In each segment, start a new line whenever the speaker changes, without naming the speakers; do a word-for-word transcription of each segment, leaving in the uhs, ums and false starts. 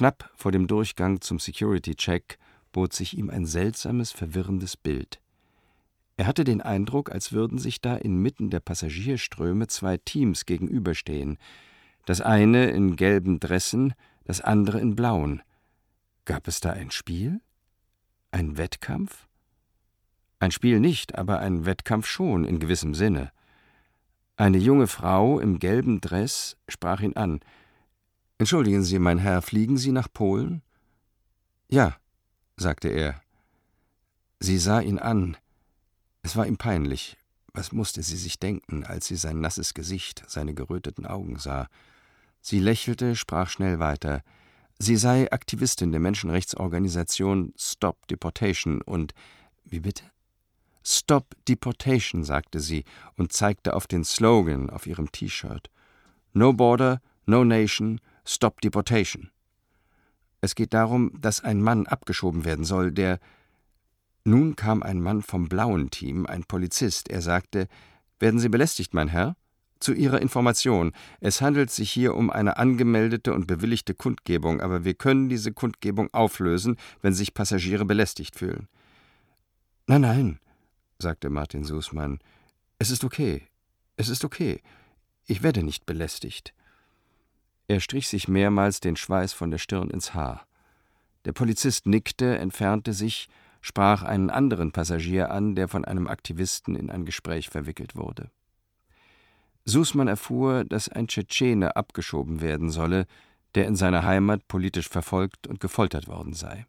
Knapp vor dem Durchgang zum Security-Check bot sich ihm ein seltsames, verwirrendes Bild. Er hatte den Eindruck, als würden sich da inmitten der Passagierströme zwei Teams gegenüberstehen, das eine in gelben Dressen, das andere in blauen. Gab es da ein Spiel? Ein Wettkampf? Ein Spiel nicht, aber ein Wettkampf schon, in gewissem Sinne. Eine junge Frau im gelben Dress sprach ihn an. »Entschuldigen Sie, mein Herr, fliegen Sie nach Polen?« »Ja«, sagte er. Sie sah ihn an. Es war ihm peinlich. Was musste sie sich denken, als sie sein nasses Gesicht, seine geröteten Augen sah? Sie lächelte, sprach schnell weiter. Sie sei Aktivistin der Menschenrechtsorganisation Stop Deportation und... Wie bitte? »Stop Deportation«, sagte sie und zeigte auf den Slogan auf ihrem T-Shirt. »No Border, no Nation, Stop Deportation.« Es geht darum, dass ein Mann abgeschoben werden soll, der... Nun kam ein Mann vom blauen Team, ein Polizist. Er sagte, »Werden Sie belästigt, mein Herr?« »Zu Ihrer Information, es handelt sich hier um eine angemeldete und bewilligte Kundgebung, aber wir können diese Kundgebung auflösen, wenn sich Passagiere belästigt fühlen.« »Nein, nein«, sagte Martin Sußmann, »es ist okay, es ist okay, ich werde nicht belästigt.« Er strich sich mehrmals den Schweiß von der Stirn ins Haar. Der Polizist nickte, entfernte sich, sprach einen anderen Passagier an, der von einem Aktivisten in ein Gespräch verwickelt wurde. Sußmann erfuhr, dass ein Tschetschene abgeschoben werden solle, der in seiner Heimat politisch verfolgt und gefoltert worden sei.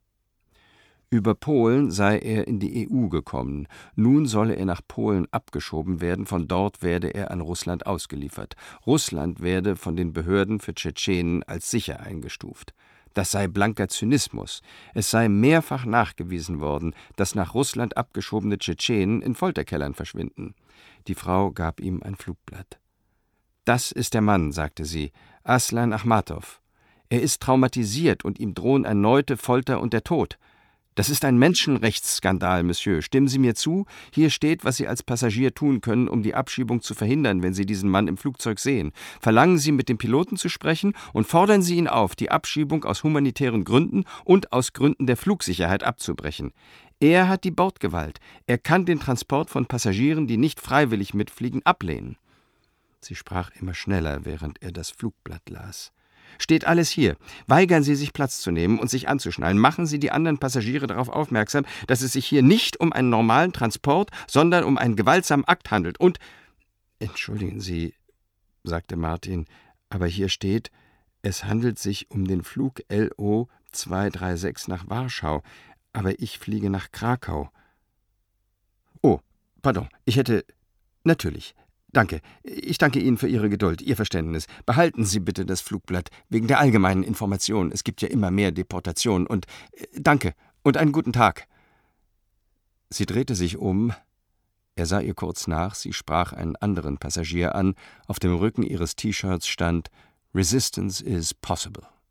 Über Polen sei er in die E U gekommen. Nun solle er nach Polen abgeschoben werden, von dort werde er an Russland ausgeliefert. Russland werde von den Behörden für Tschetschenen als sicher eingestuft. Das sei blanker Zynismus. Es sei mehrfach nachgewiesen worden, dass nach Russland abgeschobene Tschetschenen in Folterkellern verschwinden. Die Frau gab ihm ein Flugblatt. »Das ist der Mann«, sagte sie, »Aslan Achmatow. Er ist traumatisiert und ihm drohen erneute Folter und der Tod. Das ist ein Menschenrechtsskandal, Monsieur. Stimmen Sie mir zu? Hier steht, was Sie als Passagier tun können, um die Abschiebung zu verhindern, wenn Sie diesen Mann im Flugzeug sehen. Verlangen Sie, mit dem Piloten zu sprechen und fordern Sie ihn auf, die Abschiebung aus humanitären Gründen und aus Gründen der Flugsicherheit abzubrechen. Er hat die Bordgewalt. Er kann den Transport von Passagieren, die nicht freiwillig mitfliegen, ablehnen.« Sie sprach immer schneller, während er das Flugblatt las. »Steht alles hier. Weigern Sie sich, Platz zu nehmen und sich anzuschnallen. Machen Sie die anderen Passagiere darauf aufmerksam, dass es sich hier nicht um einen normalen Transport, sondern um einen gewaltsamen Akt handelt. Und...« »Entschuldigen Sie«, sagte Martin, »aber hier steht, es handelt sich um den Flug L O zwei drei sechs nach Warschau, aber ich fliege nach Krakau.« »Oh, pardon, ich hätte... Natürlich. Danke. Ich danke Ihnen für Ihre Geduld, Ihr Verständnis. Behalten Sie bitte das Flugblatt, wegen der allgemeinen Information. Es gibt ja immer mehr Deportationen. Und äh, danke und einen guten Tag.« Sie drehte sich um. Er sah ihr kurz nach. Sie sprach einen anderen Passagier an. Auf dem Rücken ihres T-Shirts stand »Resistance is possible«.